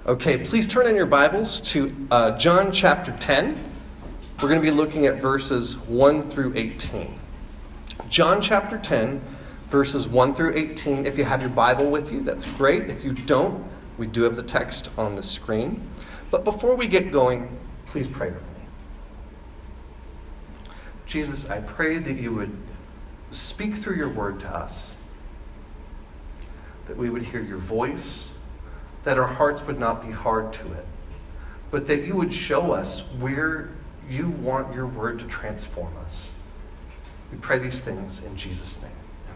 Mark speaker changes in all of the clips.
Speaker 1: Okay, please turn in your Bibles to John chapter 10. We're going to be looking at verses 1 through 18. John chapter 10, verses 1 through 18. If you have your Bible with you, that's great. If you don't, we do have the text on the screen. But before we get going, please pray with me. Jesus, I pray that you would speak through your word to us, that we would hear your voice, that our hearts would not be hard to it, but that you would show us where you want your word to transform us. We pray these things in Jesus' name.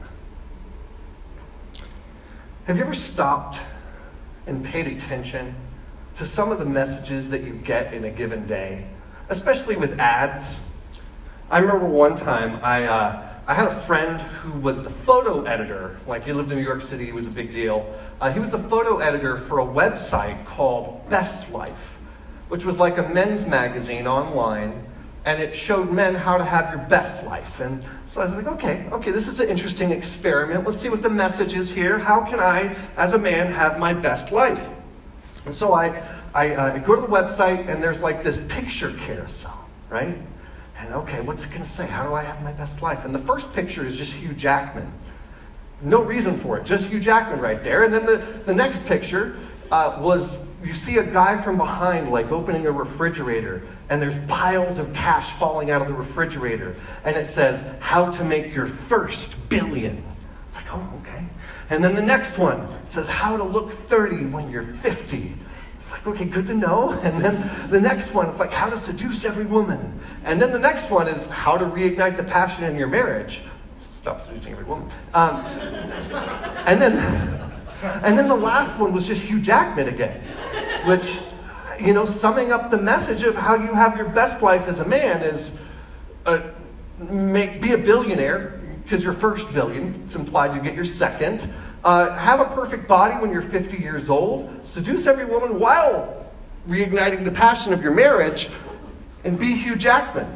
Speaker 1: Amen. Have you ever stopped and paid attention to some of the messages that you get in a given day, especially with ads? I remember one time I had a friend who was the photo editor. Like, he lived in New York City. It was a big deal. He was the photo editor for a website called Best Life, which was like a men's magazine online, and it showed men how to have your best life. And so I was like, okay, this is an interesting experiment. Let's see what the message is here. How can I, as a man, have my best life? And so I go to the website, and there's like this picture carousel, right? And okay, what's it going to say? How do I have my best life? And the first picture is just Hugh Jackman. No reason for it, just Hugh Jackman right there. And then the next picture was, you see a guy from behind, like opening a refrigerator, and there's piles of cash falling out of the refrigerator. And it says, how to make your first billion. It's like, oh, okay. And then the next one says, how to look 30 when you're 50. It's like, okay, good to know. And then the next one is like, how to seduce every woman. And then the next one is how to reignite the passion in your marriage. Stop seducing every woman. And then the last one was just Hugh Jackman again, which, summing up the message of how you have your best life as a man is be a billionaire, because your first billion, it's implied you get your second. Have a perfect body when you're 50 years old. Seduce every woman while reigniting the passion of your marriage. And be Hugh Jackman.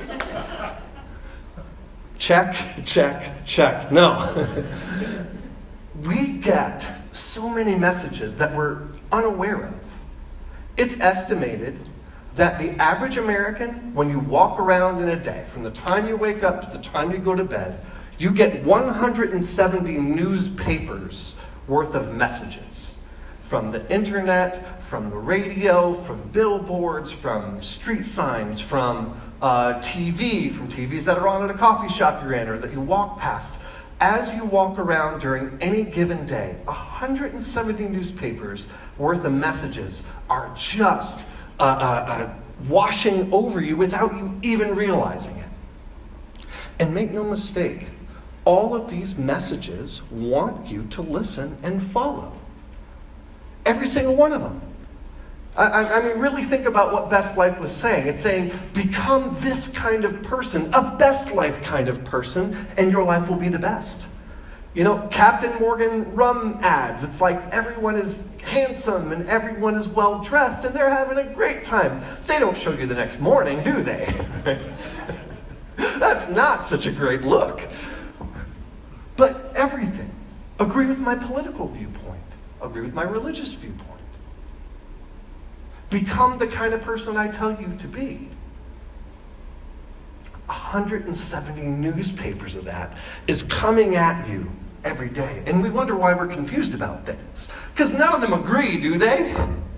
Speaker 1: Check, check, check. No. We get so many messages that we're unaware of. It's estimated that the average American, when you walk around in a day, from the time you wake up to the time you go to bed, you get 170 newspapers worth of messages. From the internet, from the radio, from billboards, from street signs, from TV, from TVs that are on at a coffee shop you're in or that you walk past. As you walk around during any given day, 170 newspapers worth of messages are just washing over you without you even realizing it. And make no mistake, all of these messages want you to listen and follow. Every single one of them. I mean, really think about what Best Life was saying. It's saying, become this kind of person, a Best Life kind of person, and your life will be the best. Captain Morgan rum ads. It's like everyone is handsome and everyone is well dressed and they're having a great time. They don't show you the next morning, do they? That's not such a great look. But everything. Agree with my political viewpoint. Agree with my religious viewpoint. Become the kind of person I tell you to be. 170 newspapers of that is coming at you every day. And we wonder why we're confused about things. Because none of them agree, do they?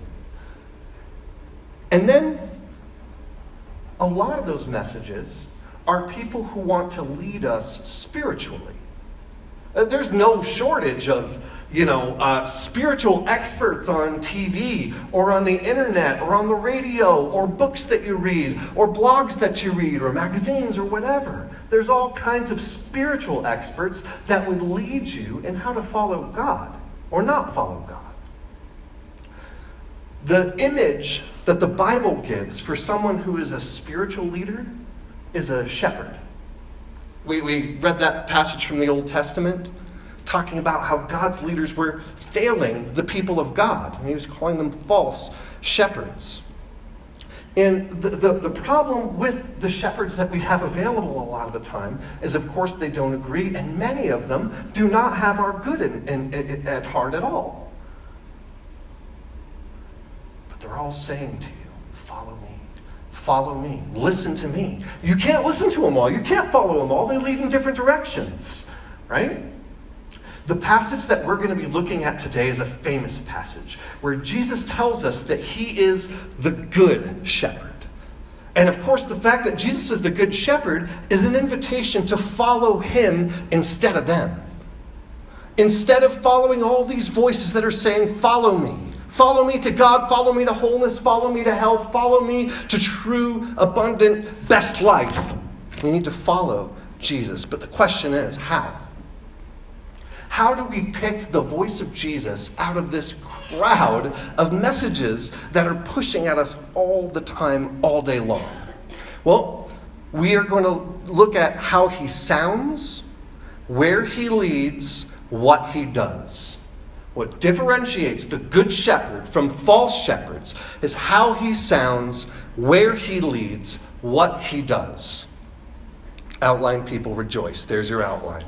Speaker 1: And then, a lot of those messages are people who want to lead us spiritually. There's no shortage of, spiritual experts on TV or on the internet or on the radio or books that you read or blogs that you read or magazines or whatever. There's all kinds of spiritual experts that would lead you in how to follow God or not follow God. The image that the Bible gives for someone who is a spiritual leader is a shepherd. We read that passage from the Old Testament talking about how God's leaders were failing the people of God. And he was calling them false shepherds. And the problem with the shepherds that we have available a lot of the time is, of course, they don't agree, and many of them do not have our good at heart at all. they're all saying to you, follow me, follow me, listen to me. You can't listen to them all. You can't follow them all. They lead in different directions, right? The passage that we're going to be looking at today is a famous passage where Jesus tells us that he is the good shepherd. And of course, the fact that Jesus is the good shepherd is an invitation to follow him instead of them. Instead of following all these voices that are saying, follow me to God, follow me to wholeness, follow me to health, follow me to true, abundant, best life. We need to follow Jesus. But the question is, how? How do we pick the voice of Jesus out of this crowd of messages that are pushing at us all the time, all day long? Well, we are going to look at how he sounds, where he leads, what he does. What differentiates the good shepherd from false shepherds is how he sounds, where he leads, what he does. Outline people, rejoice. There's your outline.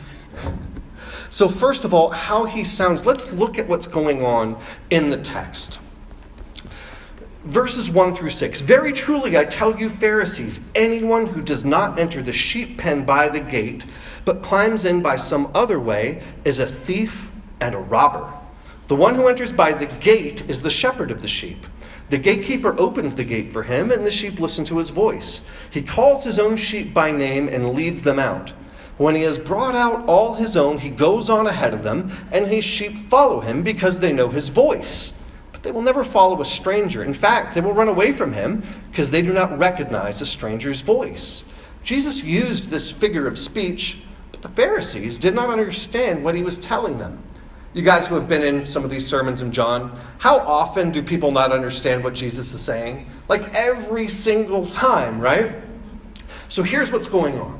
Speaker 1: So first of all, how he sounds. Let's look at what's going on in the text. Verses 1 through 6. Very truly I tell you, Pharisees, anyone who does not enter the sheep pen by the gate, but climbs in by some other way, is a thief and a robber. The one who enters by the gate is the shepherd of the sheep. The gatekeeper opens the gate for him, and the sheep listen to his voice. He calls his own sheep by name and leads them out. When he has brought out all his own, he goes on ahead of them, and his sheep follow him because they know his voice. But they will never follow a stranger. In fact, they will run away from him because they do not recognize a stranger's voice. Jesus used this figure of speech, but the Pharisees did not understand what he was telling them. You guys who have been in some of these sermons in John, how often do people not understand what Jesus is saying? Like every single time, right? So here's what's going on.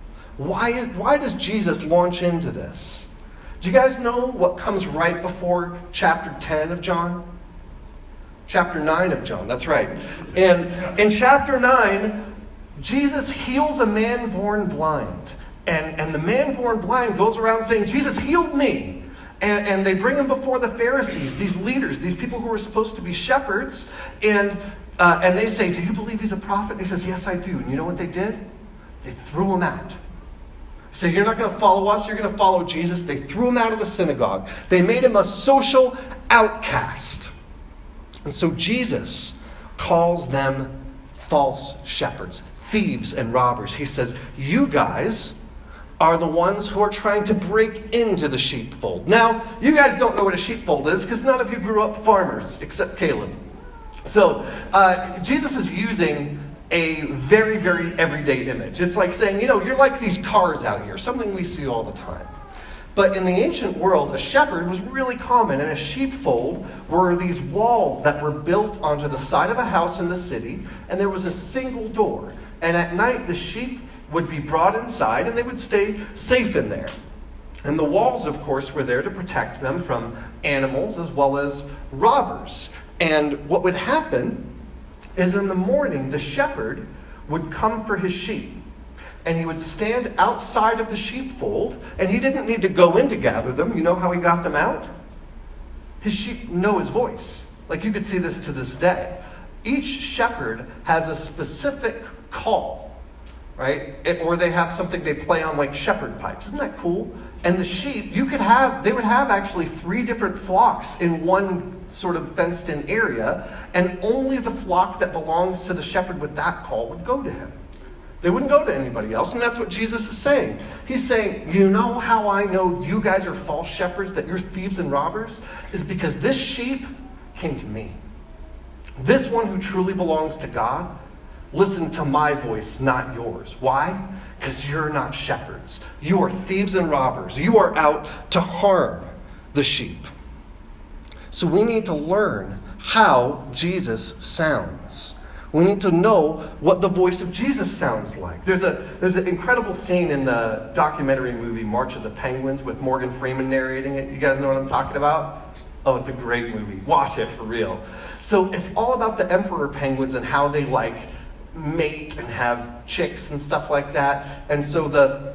Speaker 1: Why does Jesus launch into this? Do you guys know what comes right before chapter 10 of John? Chapter 9 of John, that's right. And in chapter 9, Jesus heals a man born blind. And the man born blind goes around saying, Jesus healed me. And they bring him before the Pharisees, these leaders, these people who were supposed to be shepherds. And they say, do you believe he's a prophet? And he says, yes, I do. And you know what they did? They threw him out. So you're not going to follow us, you're going to follow Jesus. They threw him out of the synagogue. They made him a social outcast. And so Jesus calls them false shepherds, thieves and robbers. He says, you guys are the ones who are trying to break into the sheepfold. Now, you guys don't know what a sheepfold is because none of you grew up farmers except Caleb. So Jesus is using a very, very everyday image. It's like saying, you're like these cars out here, something we see all the time. But in the ancient world, a shepherd was really common, and a sheepfold were these walls that were built onto the side of a house in the city, and there was a single door. And at night, the sheep would be brought inside, and they would stay safe in there. And the walls, of course, were there to protect them from animals as well as robbers. And what would happen is in the morning, the shepherd would come for his sheep. And he would stand outside of the sheepfold, and he didn't need to go in to gather them. You know how he got them out? His sheep know his voice. Like you could see this to this day. Each shepherd has a specific call, right? Or they have something they play on like shepherd pipes. Isn't that cool? And the sheep, they would have actually 3 different flocks in one sort of fenced-in area, and only the flock that belongs to the shepherd with that call would go to him. They wouldn't go to anybody else, and that's what Jesus is saying. He's saying, you know how I know you guys are false shepherds, that you're thieves and robbers? Is because this sheep came to me. This one who truly belongs to God, listen to my voice, not yours. Why? Because you're not shepherds. You are thieves and robbers. You are out to harm the sheep. So we need to learn how Jesus sounds. We need to know what the voice of Jesus sounds like. There's an incredible scene in the documentary movie March of the Penguins with Morgan Freeman narrating it. You guys know what I'm talking about? Oh, it's a great movie. Watch it for real. So it's all about the emperor penguins and how they mate and have chicks and stuff like that. And so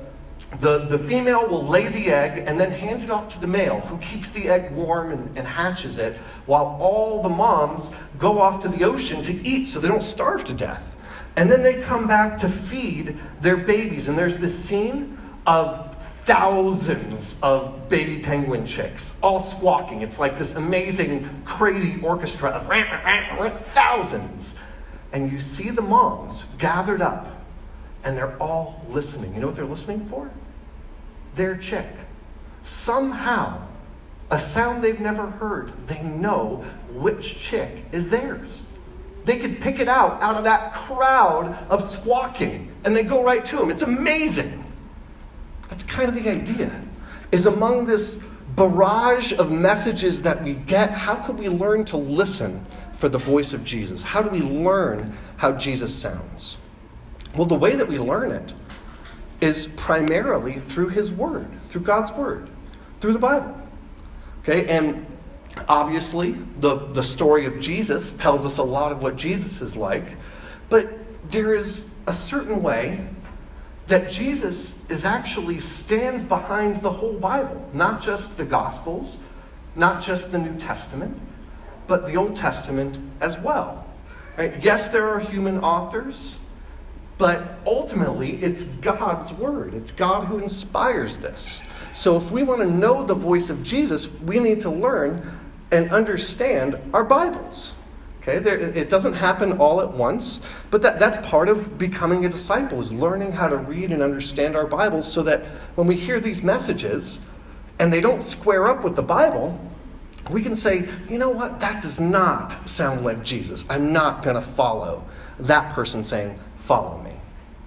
Speaker 1: The female will lay the egg and then hand it off to the male, who keeps the egg warm and hatches it, while all the moms go off to the ocean to eat so they don't starve to death. And then they come back to feed their babies. And there's this scene of thousands of baby penguin chicks, all squawking. It's like this amazing, crazy orchestra of thousands. And you see the moms gathered up, and they're all listening. You know what they're listening for? Their chick. Somehow, a sound they've never heard, they know which chick is theirs. They could pick it out of that crowd of squawking, and they go right to them. It's amazing. That's kind of the idea, is among this barrage of messages that we get, how could we learn to listen for the voice of Jesus? How do we learn how Jesus sounds? Well, the way that we learn it is primarily through His Word, through God's Word, through the Bible. Okay, and obviously the story of Jesus tells us a lot of what Jesus is like, but there is a certain way that Jesus is actually stands behind the whole Bible, not just the Gospels, not just the New Testament, but the Old Testament as well. Right? Yes, there are human authors, but ultimately it's God's Word. It's God who inspires this. So if we want to know the voice of Jesus, we need to learn and understand our Bibles. Okay, it doesn't happen all at once, but that's part of becoming a disciple, is learning how to read and understand our Bibles, so that when we hear these messages and they don't square up with the Bible, we can say, you know what, that does not sound like Jesus. I'm not going to follow that person saying, follow me.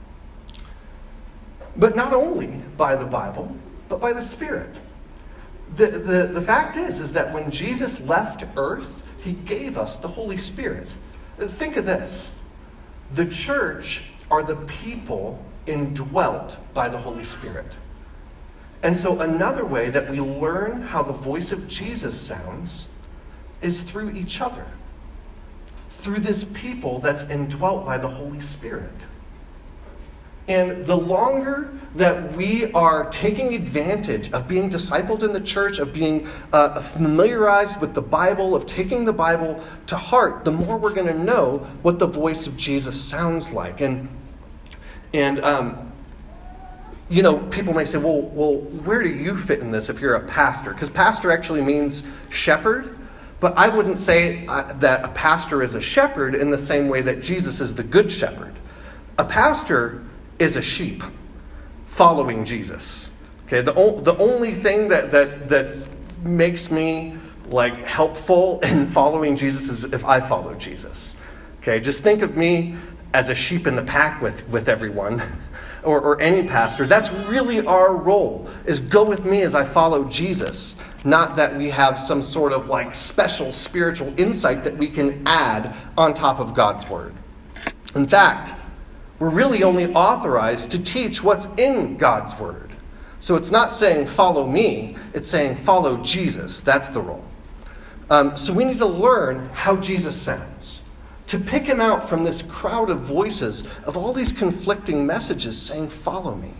Speaker 1: But not only by the Bible, but by the Spirit. The fact is that when Jesus left earth, He gave us the Holy Spirit. Think of this. The church are the people indwelt by the Holy Spirit. And so another way that we learn how the voice of Jesus sounds is through each other. Through this people that's indwelt by the Holy Spirit. And the longer that we are taking advantage of being discipled in the church, of being familiarized with the Bible, of taking the Bible to heart, the more we're going to know what the voice of Jesus sounds like. And you know, people may say, well, where do you fit in this if you're a pastor? Because pastor actually means shepherd. But I wouldn't say that a pastor is a shepherd in the same way that Jesus is the good shepherd. A pastor is a sheep following Jesus. Okay, the only thing that makes me like helpful in following Jesus is if I follow Jesus. Okay, just think of me as a sheep in the pack with everyone, or any pastor. That's really our role, is go with me as I follow Jesus. Not that we have some sort of like special spiritual insight that we can add on top of God's Word. In fact, we're really only authorized to teach what's in God's Word. So it's not saying follow me, it's saying follow Jesus. That's the role. So we need to learn how Jesus sounds, to pick Him out from this crowd of voices of all these conflicting messages saying follow me.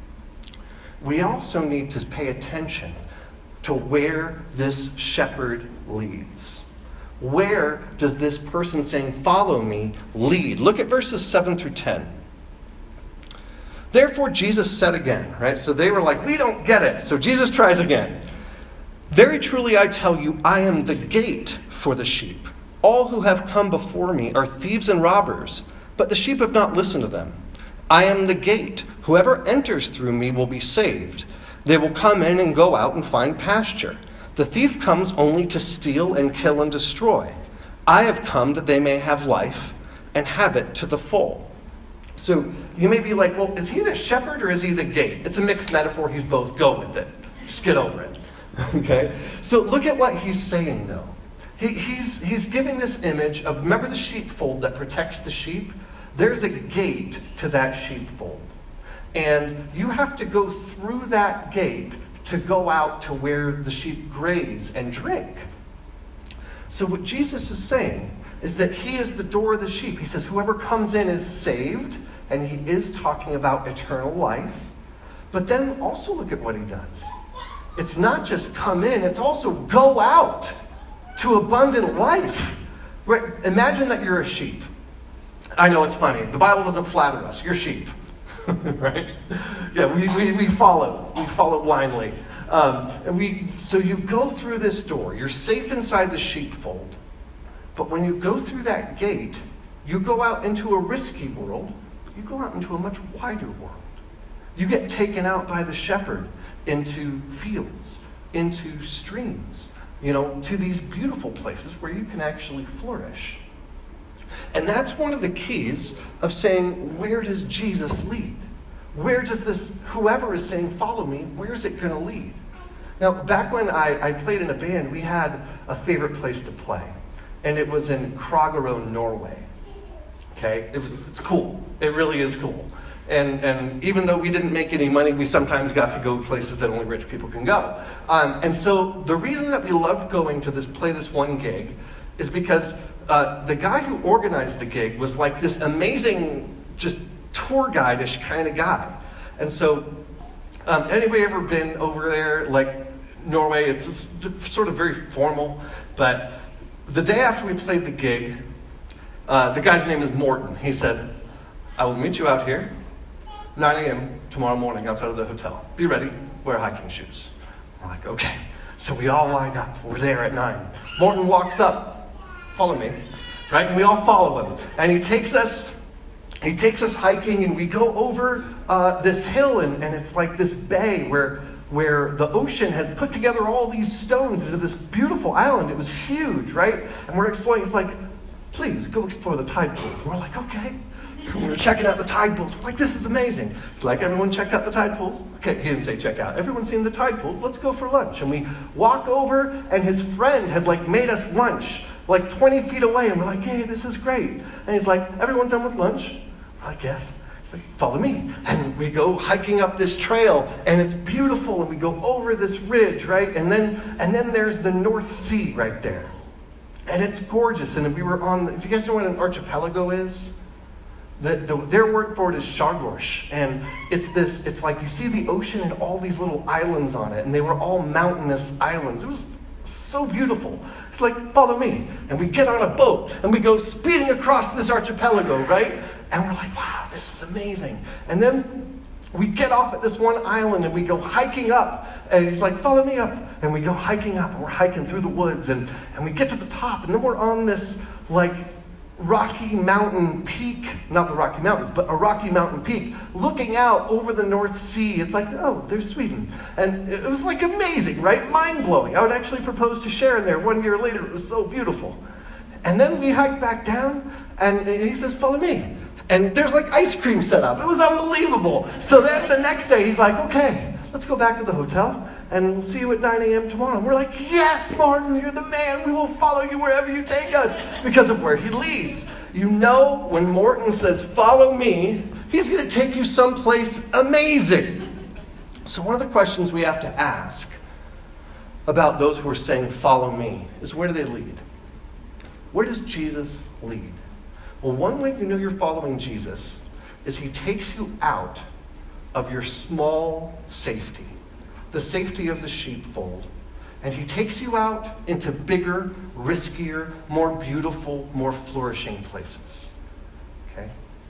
Speaker 1: We also need to pay attention to where this shepherd leads. Where does this person saying, follow me, lead? Look at verses 7 through 10. Therefore, Jesus said again, right? So they were like, we don't get it. So Jesus tries again. Very truly, I tell you, I am the gate for the sheep. All who have come before me are thieves and robbers, but the sheep have not listened to them. I am the gate. Whoever enters through me will be saved. They will come in and go out and find pasture. The thief comes only to steal and kill and destroy. I have come that they may have life and have it to the full. So you may be like, well, is he the shepherd or is he the gate? It's a mixed metaphor. He's both. Go with it. Just get over it. Okay? So look at what he's saying, though. He's giving this image of, remember the sheepfold that protects the sheep? There's a gate to that sheepfold. And you have to go through that gate to go out to where the sheep graze and drink. So what Jesus is saying is that he is the door of the sheep. He says whoever comes in is saved, and he is talking about eternal life. But then also look at what he does. It's not just come in, it's also go out to abundant life. Right? Imagine that you're a sheep. I know it's funny. The Bible doesn't flatter us. You're sheep. Right? Yeah, we follow. We follow blindly. So you go through this door. You're safe inside the sheepfold. But when you go through that gate, you go out into a risky world. You go out into a much wider world. You get taken out by the shepherd into fields, into streams, to these beautiful places where you can actually flourish. And that's one of the keys of saying, where does Jesus lead? Where does this, whoever is saying, follow me, where's it going to lead? Now, back when I played in a band, we had a favorite place to play. And it was in Kragerø, Norway. Okay? It's cool. It really is cool. And even though we didn't make any money, we sometimes got to go places that only rich people can go. And so the reason that we loved going to play this one gig is because the guy who organized the gig was like this amazing, just tour guide-ish kind of guy. And so, anybody ever been over there, like Norway? It's sort of very formal. But the day after we played the gig, the guy's name is Morten. He said, I will meet you out here, 9 a.m. tomorrow morning outside of the hotel. Be ready, wear hiking shoes. We're like, okay. So we all line up. We're there at 9. Morten walks up, follow me, right? And we all follow him. And he takes us hiking, and we go over this hill, and it's like this bay where the ocean has put together all these stones into this beautiful island. It was huge, right? And we're exploring. It's like, please, go explore the tide pools. And we're like, okay. We're checking out the tide pools. We're like, this is amazing. It's like, everyone checked out the tide pools? Okay, he didn't say check out. Everyone's seen the tide pools. Let's go for lunch. And we walk over, and his friend had made us lunch 20 feet away. And we're like, hey, this is great. And he's like, everyone done with lunch? We're like, yes. He's like, follow me. And we go hiking up this trail, and it's beautiful, and we go over this ridge, right? And then there's the North Sea right there. And it's gorgeous. And we were on, do you guys know what an archipelago is? Their word for it is skärgård, and it's like you see the ocean and all these little islands on it, and they were all mountainous islands. It was so beautiful. It's like, follow me. And we get on a boat, and we go speeding across this archipelago, right? And we're like, wow, this is amazing. And then we get off at this one island, and we go hiking up, and he's like, follow me up. And we go hiking up, and we're hiking through the woods, and we get to the top, and then we're on this, Rocky Mountain peak, not the Rocky Mountains, but a Rocky Mountain peak, looking out over the North Sea. It's like, oh, there's Sweden. And it was amazing, right? Mind-blowing. I would actually propose to Sharon there 1 year later. It was so beautiful. And then we hike back down, and he says, follow me. And there's ice cream set up. It was unbelievable. So then the next day, he's like, okay, let's go back to the hotel, and we'll see you at 9 a.m. tomorrow. And we're like, yes, Morten, you're the man. We will follow you wherever you take us because of where he leads. When Morten says, follow me, he's going to take you someplace amazing. So one of the questions we have to ask about those who are saying, follow me, is where do they lead? Where does Jesus lead? Well, one way you know you're following Jesus is he takes you out of your small safety, the safety of the sheepfold, and he takes you out into bigger, riskier, more beautiful, more flourishing places. Okay?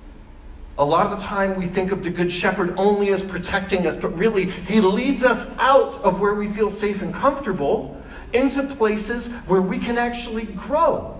Speaker 1: A lot of the time we think of the Good Shepherd only as protecting us, but really he leads us out of where we feel safe and comfortable into places where we can actually grow.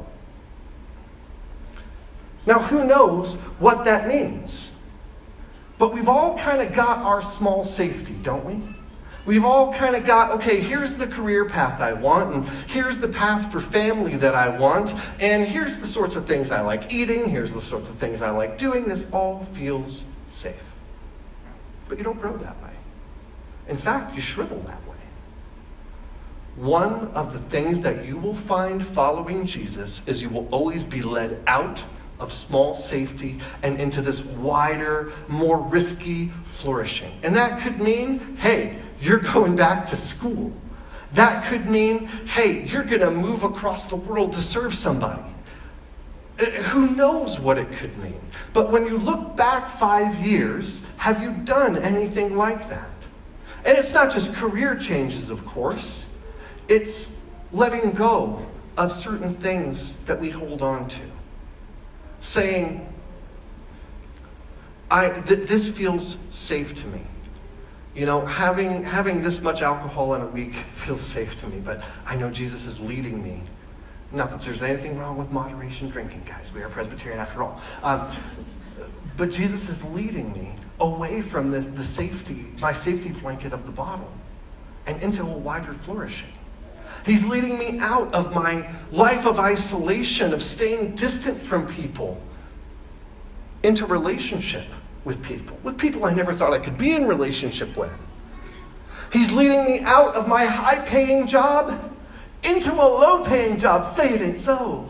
Speaker 1: Now, who knows what that means? But we've all kind of got our small safety, don't we? We've all kind of got, okay, here's the career path I want, and here's the path for family that I want, and here's the sorts of things I like eating, here's the sorts of things I like doing. This all feels safe. But you don't grow that way. In fact, you shrivel that way. One of the things that you will find following Jesus is you will always be led out of small safety and into this wider, more risky flourishing. And that could mean, hey, you're going back to school. That could mean, hey, you're going to move across the world to serve somebody. Who knows what it could mean? But when you look back 5 years, have you done anything like that? And it's not just career changes, of course. It's letting go of certain things that we hold on to. Saying, this feels safe to me. You know, having this much alcohol in a week feels safe to me, but I know Jesus is leading me. Not that there's anything wrong with moderation drinking, guys. We are Presbyterian after all. But Jesus is leading me away from my safety blanket of the bottle and into a wider flourishing. He's leading me out of my life of isolation, of staying distant from people, into relationship with people I never thought I could be in relationship with. He's leading me out of my high-paying job into a low-paying job. Say it ain't so.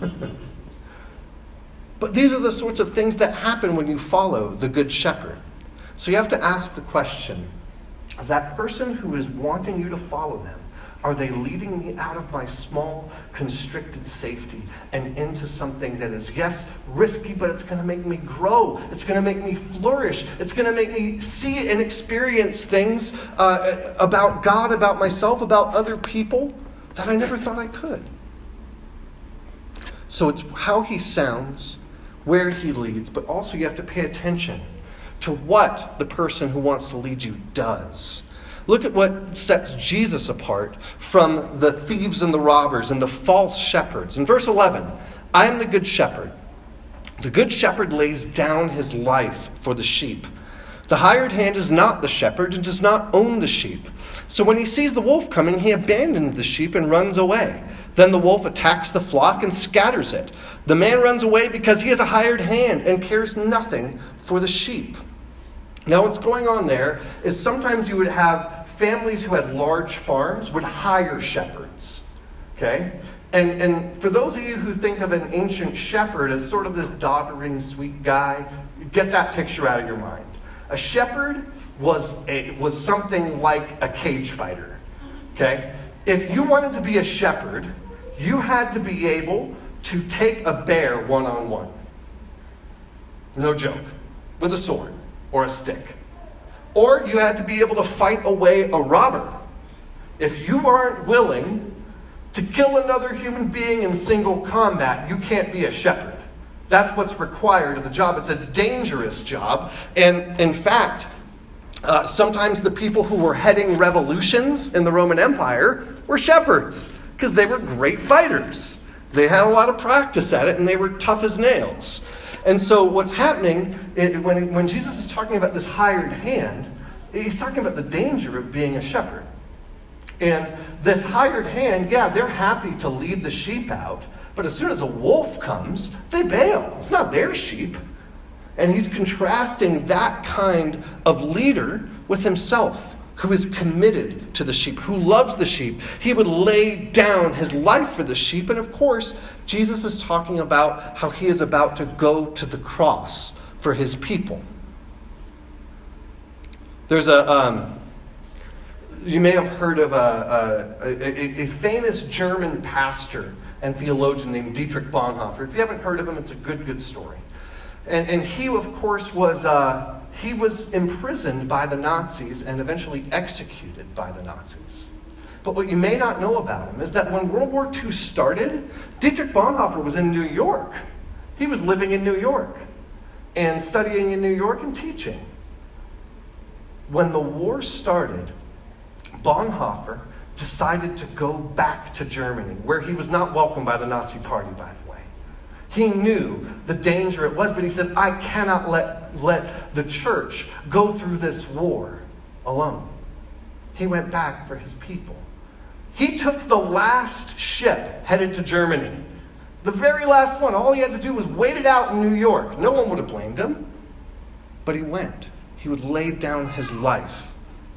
Speaker 1: But these are the sorts of things that happen when you follow the Good Shepherd. So you have to ask the question, of that person who is wanting you to follow them, are they leading me out of my small, constricted safety and into something that is, yes, risky, but it's going to make me grow. It's going to make me flourish. It's going to make me see and experience things about God, about myself, about other people that I never thought I could. So it's how he sounds, where he leads, but also you have to pay attention to what the person who wants to lead you does. Look at what sets Jesus apart from the thieves and the robbers and the false shepherds. In verse 11, I am the good shepherd. The good shepherd lays down his life for the sheep. The hired hand is not the shepherd and does not own the sheep. So when he sees the wolf coming, he abandons the sheep and runs away. Then the wolf attacks the flock and scatters it. The man runs away because he is a hired hand and cares nothing for the sheep. Now what's going on there is sometimes you would have families who had large farms would hire shepherds. Okay? And for those of you who think of an ancient shepherd as sort of this doddering, sweet guy, get that picture out of your mind. A shepherd was something like a cage fighter. Okay? If you wanted to be a shepherd, you had to be able to take a bear one-on-one. No joke. With a sword or a stick. Or you had to be able to fight away a robber. If you aren't willing to kill another human being in single combat, you can't be a shepherd. That's what's required of the job. It's a dangerous job. And in fact, sometimes the people who were heading revolutions in the Roman Empire were shepherds because they were great fighters. They had a lot of practice at it and they were tough as nails. And so what's happening, when Jesus is talking about this hired hand, he's talking about the danger of being a shepherd. And this hired hand, yeah, they're happy to lead the sheep out, but as soon as a wolf comes, they bail. It's not their sheep. And he's contrasting that kind of leader with himself, who is committed to the sheep, who loves the sheep. He would lay down his life for the sheep. And of course, Jesus is talking about how he is about to go to the cross for his people. There's you may have heard of a famous German pastor and theologian named Dietrich Bonhoeffer. If you haven't heard of him, it's a good story. And he, of course, was imprisoned by the Nazis and eventually executed by the Nazis. But what you may not know about him is that when World War II started, Dietrich Bonhoeffer was in New York. He was living in New York and studying in New York and teaching. When the war started, Bonhoeffer decided to go back to Germany, where he was not welcomed by the Nazi Party, by the way. He knew the danger it was, but he said, I cannot let the church go through this war alone. He went back for his people. He took the last ship headed to Germany. The very last one. All he had to do was wait it out in New York. No one would have blamed him. But he went. He would lay down his life.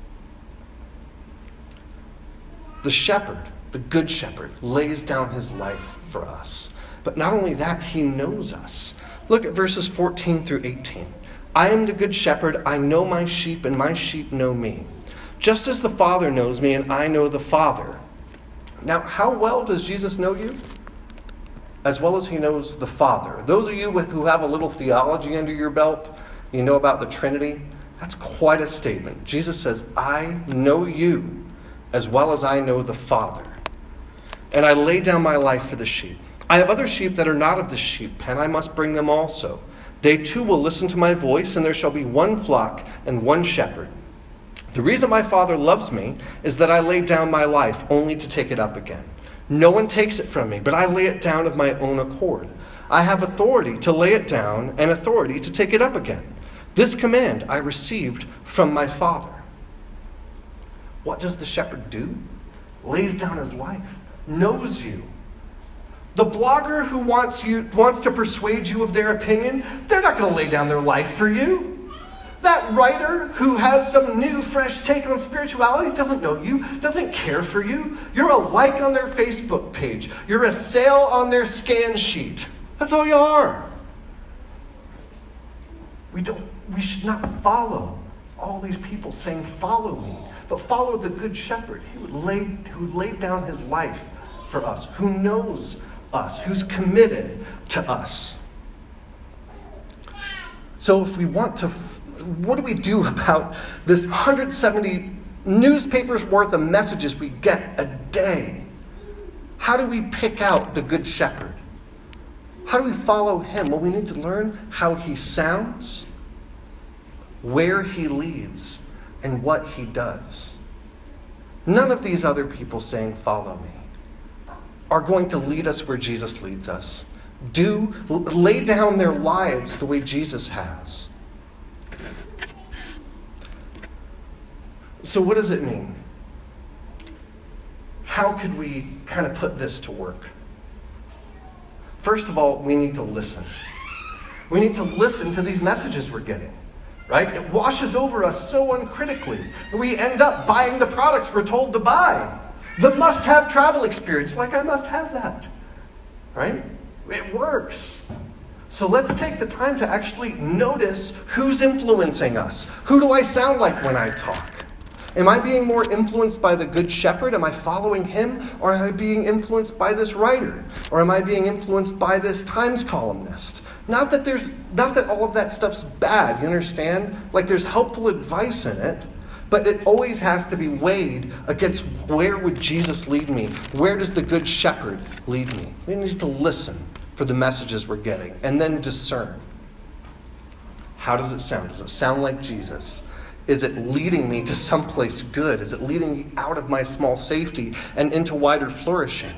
Speaker 1: The shepherd, the good shepherd, lays down his life for us. But not only that, he knows us. Look at verses 14 through 18. I am the good shepherd. I know my sheep, and my sheep know me. Just as the Father knows me, and I know the Father. Now, how well does Jesus know you? as well as he knows the Father. Those of you who have a little theology under your belt, you know about the Trinity, that's quite a statement. Jesus says, I know you as well as I know the Father. And I lay down my life for the sheep. I have other sheep that are not of the sheep pen. I must bring them also. They too will listen to my voice, and there shall be one flock and one shepherd. The reason my Father loves me is that I lay down my life only to take it up again. No one takes it from me, but I lay it down of my own accord. I have authority to lay it down and authority to take it up again. This command I received from my Father. What does the shepherd do? Lays down his life, knows you. The blogger who wants to persuade you of their opinion, they're not going to lay down their life for you. That writer who has some new, fresh take on spirituality doesn't know you, doesn't care for you. You're a like on their Facebook page. You're a sale on their scan sheet. That's all you are. We should not follow all these people saying, follow me, but follow the Good Shepherd who laid down his life for us, who knows us, who's committed to us. So if we want to, what do we do about this 170 newspapers worth of messages we get a day? How do we pick out the Good Shepherd? How do we follow him? Well, we need to learn how he sounds, where he leads, and what he does. None of these other people saying, follow me, are going to lead us where Jesus leads us. Lay down their lives the way Jesus has. So what does it mean? How could we kind of put this to work? First of all, we need to listen. We need to listen to these messages we're getting, right? It washes over us so uncritically. We end up buying the products we're told to buy. The must-have travel experience, like I must have that, right? It works. So let's take the time to actually notice who's influencing us. Who do I sound like when I talk? Am I being more influenced by the Good Shepherd? Am I following him? Or am I being influenced by this writer? Or am I being influenced by this Times columnist? Not that all of that stuff's bad, you understand? Like there's helpful advice in it, but it always has to be weighed against where would Jesus lead me? Where does the Good Shepherd lead me? We need to listen for the messages we're getting and then discern. How does it sound? Does it sound like Jesus? Is it leading me to someplace good? Is it leading me out of my small safety and into wider flourishing?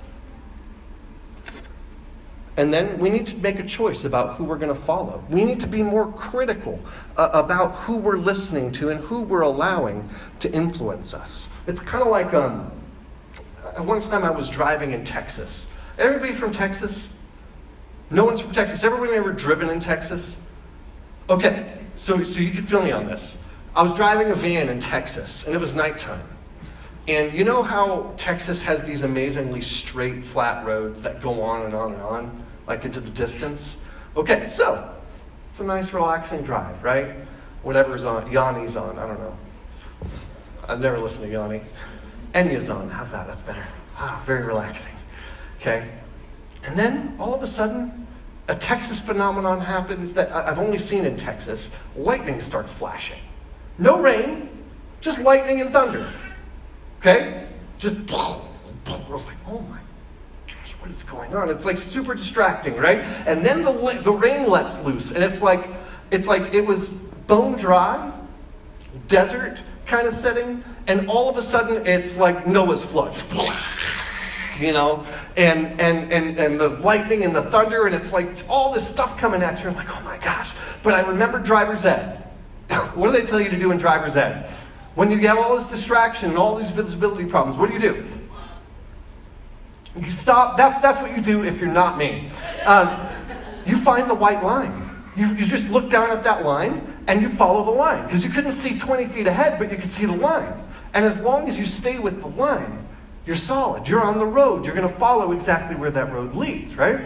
Speaker 1: And then we need to make a choice about who we're going to follow. We need to be more critical about who we're listening to and who we're allowing to influence us. It's kind of like one time I was driving in Texas. Everybody from Texas? No one's from Texas. Everybody ever driven in Texas? Okay, so you can fill me on this. I was driving a van in Texas, and it was nighttime. And you know how Texas has these amazingly straight, flat roads that go on and on and on, like into the distance? Okay, so it's a nice, relaxing drive, right? Whatever's on, Yanni's on, I don't know. I've never listened to Yanni. Enya's on, how's that? That's better. Very relaxing. Okay? And then, all of a sudden, a Texas phenomenon happens that I've only seen in Texas. Lightning starts flashing. No rain, just lightning and thunder. Okay? Just, I was like, oh my gosh, what is going on? It's like super distracting, right? And then the rain lets loose, and it's like it was bone dry, desert kind of setting, and all of a sudden it's like Noah's flood. Just, you know, and the lightning and the thunder, and it's like all this stuff coming at you. I'm like, oh my gosh. But I remember driver's ed. What do they tell you to do in driver's ed? When you get all this distraction and all these visibility problems, what do? You stop. That's what you do if you're not me. You find the white line. You just look down at that line and you follow the line. Because you couldn't see 20 feet ahead, but you could see the line. And as long as you stay with the line, you're solid. You're on the road. You're going to follow exactly where that road leads, right?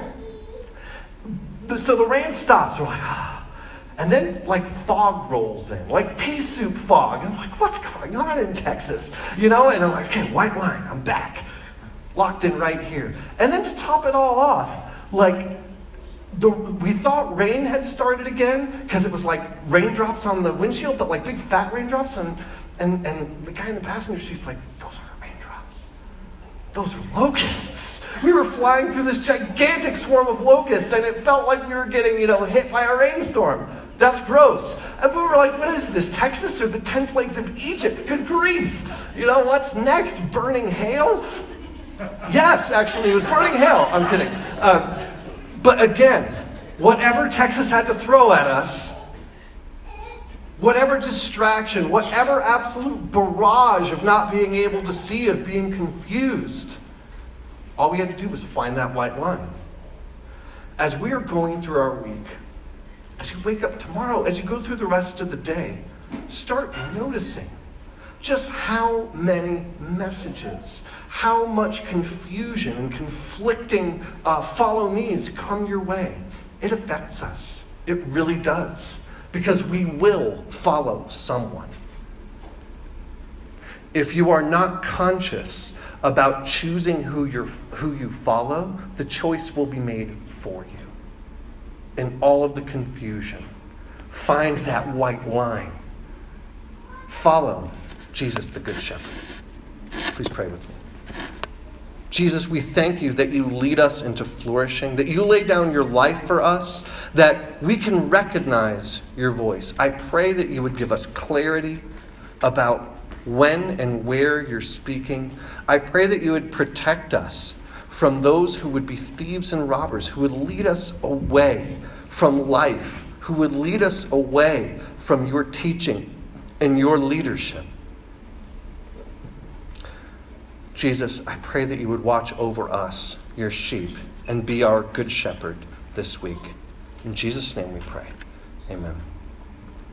Speaker 1: So the rain stops. We're like, ah. And then, like, fog rolls in, like pea soup fog. And I'm like, what's going on in Texas? You know, and I'm like, okay, white line, I'm back. Locked in right here. And then to top it all off, Like, we thought rain had started again because it was like raindrops on the windshield, but like big fat raindrops. And the guy in the passenger seat's like, those aren't raindrops. Those are locusts. We were flying through this gigantic swarm of locusts, and it felt like we were getting, hit by a rainstorm. That's gross. And we were like, what is this, Texas or the 10 plagues of Egypt? Good grief. What's next? Burning hail? Yes, actually, it was burning hail. I'm kidding. But again, whatever Texas had to throw at us, whatever distraction, whatever absolute barrage of not being able to see, of being confused, all we had to do was find that white line. As we are going through our week, as you wake up tomorrow, as you go through the rest of the day, start noticing just how many messages, how much confusion and conflicting follow me's come your way. It affects us. It really does. Because we will follow someone. If you are not conscious about choosing who you follow, the choice will be made for you. In all of the confusion, find that white line. Follow Jesus, the Good Shepherd. Please pray with me. Jesus, we thank you that you lead us into flourishing, that you lay down your life for us, that we can recognize your voice. I pray that you would give us clarity about when and where you're speaking. I pray that you would protect us from those who would be thieves and robbers, who would lead us away from life, who would lead us away from your teaching and your leadership. Jesus, I pray that you would watch over us, your sheep, and be our good shepherd this week. In Jesus' name we pray. Amen.